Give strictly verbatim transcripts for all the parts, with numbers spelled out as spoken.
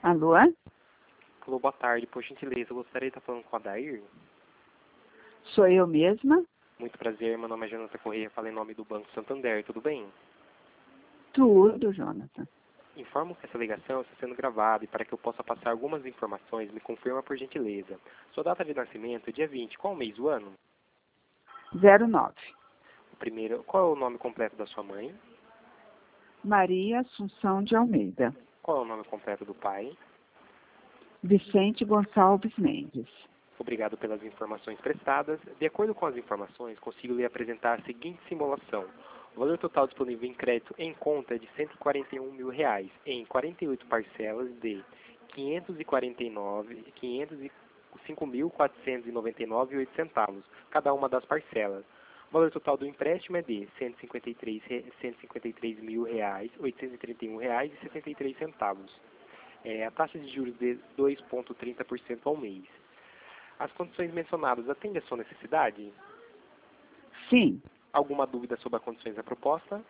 Alô? Alô, boa tarde. Por gentileza, eu gostaria de estar falando com a Dair. Sou eu mesma? Muito prazer, meu nome é Jonathan Corrêa, falo em nome do Banco Santander, tudo bem? Tudo, Jonathan. Informo que essa ligação está sendo gravada e para que eu possa passar algumas informações, me confirma por gentileza. Sua data de nascimento é dia vinte, qual o mês do ano? zero nove. O primeiro, qual é o nome completo da sua mãe? Maria Assunção de Almeida. Qual é o nome completo do pai? Vicente Gonçalves Mendes. Obrigado pelas informações prestadas. De acordo com as informações, consigo lhe apresentar a seguinte simulação. O valor total disponível em crédito em conta é de cento e quarenta e um mil reais, em quarenta e oito parcelas de quinhentos e quarenta e nove, quinhentos e cinco mil quatrocentos e noventa e nove vírgula oito centavos, cada uma das parcelas. O valor total do empréstimo é de cento e cinquenta e três, cento e cinquenta e três mil reais, oitocentos e trinta e um reais e setenta e três centavos. É, a taxa de juros de dois vírgula trinta por cento ao mês. As condições mencionadas atendem à sua necessidade? Sim. Alguma dúvida sobre as condições da proposta?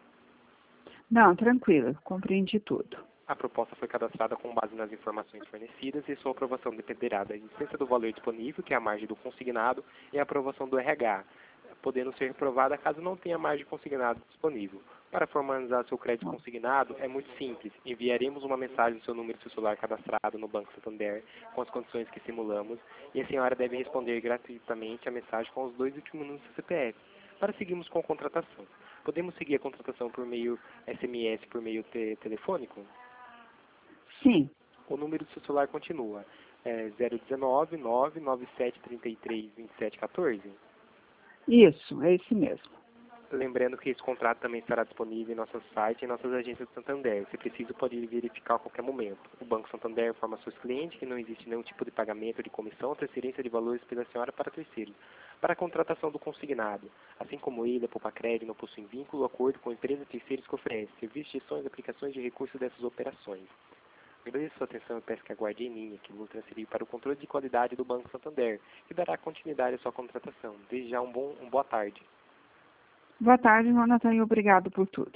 Não, tranquilo, compreendi tudo. A proposta foi cadastrada com base nas informações fornecidas e sua aprovação dependerá da existência do valor disponível, que é a margem do consignado, e a aprovação do R H, podendo ser reprovada caso não tenha margem consignado disponível. Para formalizar seu crédito consignado, é muito simples. Enviaremos uma mensagem no seu número de celular cadastrado no Banco Santander, com as condições que simulamos, e a senhora deve responder gratuitamente a mensagem com os dois últimos números do C P F. Para seguirmos com a contratação. Podemos seguir a contratação por meio S M S, por meio te telefônico? Sim. O número do seu celular continua. É zero um nove, nove nove sete três três, dois sete um quatro? Isso, é esse mesmo. Lembrando que esse contrato também estará disponível em nosso site e em nossas agências do Santander. Se preciso, pode verificar a qualquer momento. O Banco Santander informa seus clientes que não existe nenhum tipo de pagamento de comissão ou transferência de valores pela senhora para terceiros. Para a contratação do consignado, assim como ele, a Poupa Crédito não possui vínculo ou acordo com empresas terceiros que oferecem serviços, gestões e aplicações de recursos dessas operações. Agradeço sua atenção e peço que aguarde em linha, que vou transferir para o controle de qualidade do Banco Santander, que dará continuidade à sua contratação. Desde já, um bom, um boa tarde. Boa tarde, Jonathan, e obrigado por tudo.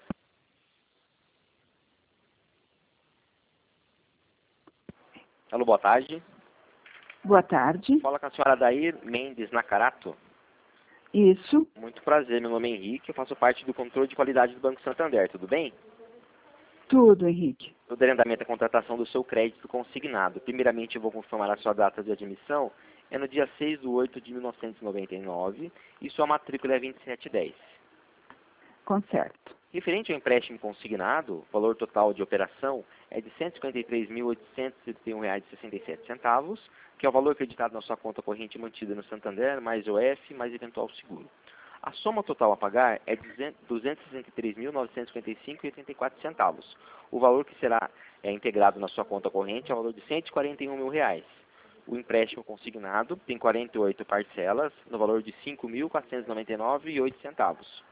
Alô, boa tarde. Boa tarde. Fala com a senhora Dair Mendes Nakarato. Isso. Muito prazer, meu nome é Henrique, eu faço parte do controle de qualidade do Banco Santander, tudo bem? Tudo, Henrique. Eu darei andamento à contratação do seu crédito consignado. Primeiramente, eu vou confirmar a sua data de admissão. É no dia seis de oito de mil novecentos e noventa e nove e sua matrícula é vinte e sete dez. Concerto. Referente ao empréstimo consignado, o valor total de operação é de cento e cinquenta e três mil oitocentos e setenta e um reais e sessenta e sete centavos, que é o valor acreditado na sua conta corrente mantida no Santander, mais O F, mais eventual seguro. A soma total a pagar é duzentos e sessenta e três mil novecentos e cinquenta e cinco reais e oitenta e quatro centavos. O valor que será é, integrado na sua conta corrente é o valor de cento e quarenta e um mil reais. O empréstimo consignado tem quarenta e oito parcelas, no valor de cinco mil quatrocentos e noventa e nove reais e oito centavos.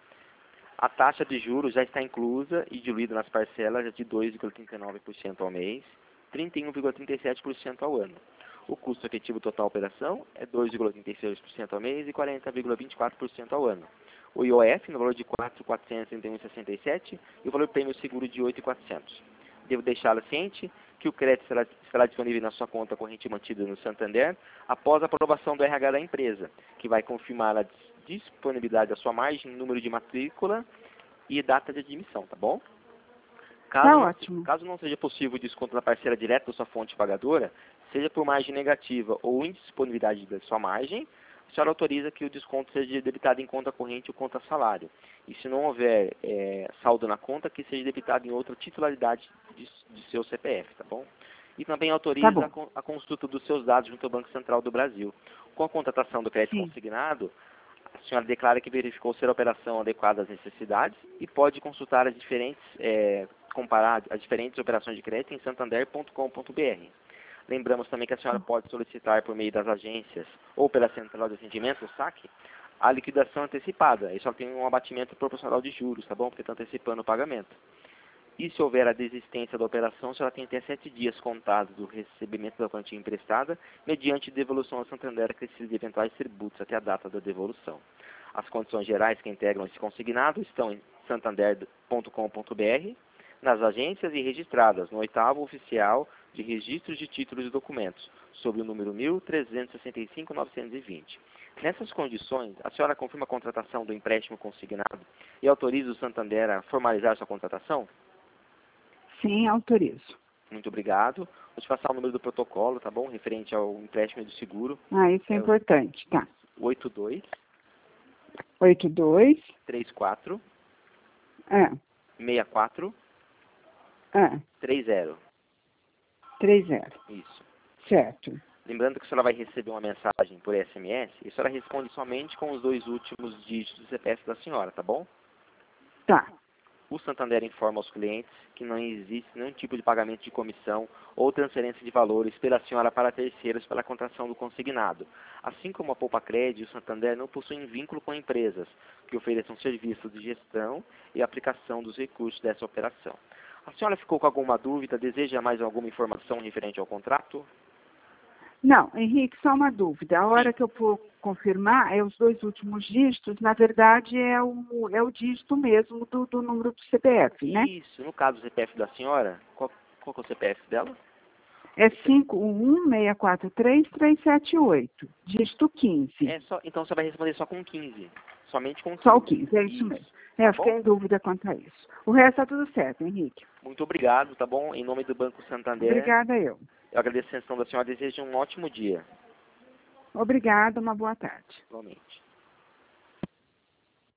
A taxa de juros já está inclusa e diluída nas parcelas de dois vírgula trinta e nove por cento ao mês, trinta e um vírgula trinta e sete por cento ao ano. O custo efetivo total da operação é dois vírgula trinta e seis por cento ao mês e quarenta vírgula vinte e quatro por cento ao ano. O I O F no valor de quatro mil quatrocentos e trinta e um reais e sessenta e sete centavos e o valor do prêmio seguro de oito mil e quatrocentos reais. Devo deixá-la ciente que o crédito será, estará disponível na sua conta corrente mantida no Santander após a aprovação do R H da empresa, que vai confirmar a disponibilidade da sua margem, número de matrícula e data de admissão, tá bom? Caso, Tá não, ótimo. caso não seja possível o desconto da parcela direta da sua fonte pagadora, seja por margem negativa ou indisponibilidade da sua margem, a senhora autoriza que o desconto seja debitado em conta corrente ou conta salário. E se não houver é, saldo na conta, que seja debitado em outra titularidade de, de seu C P F, tá bom? E também autoriza Tá a, con- a consulta dos seus dados junto ao Banco Central do Brasil. Com a contratação do crédito Sim. consignado, a senhora declara que verificou ser a operação adequada às necessidades e pode consultar as diferentes, é, comparar as diferentes operações de crédito em santander ponto com ponto br. Lembramos também que a senhora pode solicitar por meio das agências ou pela central de atendimento, o saque, a liquidação antecipada. E só tem um abatimento proporcional de juros, tá bom? Porque está antecipando o pagamento. E se houver a desistência da operação, a senhora tem até sete dias contados do recebimento da quantia emprestada, mediante devolução ao Santander acrescida de eventuais tributos até a data da devolução. As condições gerais que integram esse consignado estão em santander ponto com ponto br, nas agências e registradas no oitavo oficial de registros de títulos e documentos, sob o número mil trezentos e sessenta e cinco ponto novecentos e vinte. Nessas condições, a senhora confirma a contratação do empréstimo consignado e autoriza o Santander a formalizar sua contratação? Sim, autorizo. Muito obrigado. Vou te passar o número do protocolo, tá bom? Referente ao empréstimo do seguro. Ah, isso é, é importante, tá. oito dois oito dois três quatro é, seis quatro é, três zero. três zero. Isso. Certo. Lembrando que a senhora vai receber uma mensagem por S M S e a senhora responde somente com os dois últimos dígitos do C P F da senhora, tá bom? Tá. O Santander informa aos clientes que não existe nenhum tipo de pagamento de comissão ou transferência de valores pela senhora para terceiros pela contratação do consignado. Assim como a Poupa Cred e o Santander não possuem vínculo com empresas que ofereçam serviços de gestão e aplicação dos recursos dessa operação. A senhora ficou com alguma dúvida? Deseja mais alguma informação referente ao contrato? Não, Henrique, só uma dúvida. A hora Sim. que eu for confirmar, é os dois últimos dígitos, na verdade é o, é o dígito mesmo do, do número do C P F, né? Isso. No caso do C P F da senhora, qual, qual que é o C P F dela? É cinco um um, seis quatro três, três sete oito, dígito quinze. É só, então você vai responder só com quinze. Somente com quinze. Só o quinze, é isso, Isso. mesmo. É, eu Tá fiquei bom? em dúvida quanto a isso. O resto tá tudo certo, Henrique. Muito obrigado, tá bom? Em nome do Banco Santander, Obrigada eu. eu agradeço a atenção da senhora. Desejo um ótimo dia. Obrigada, uma boa tarde. Igualmente.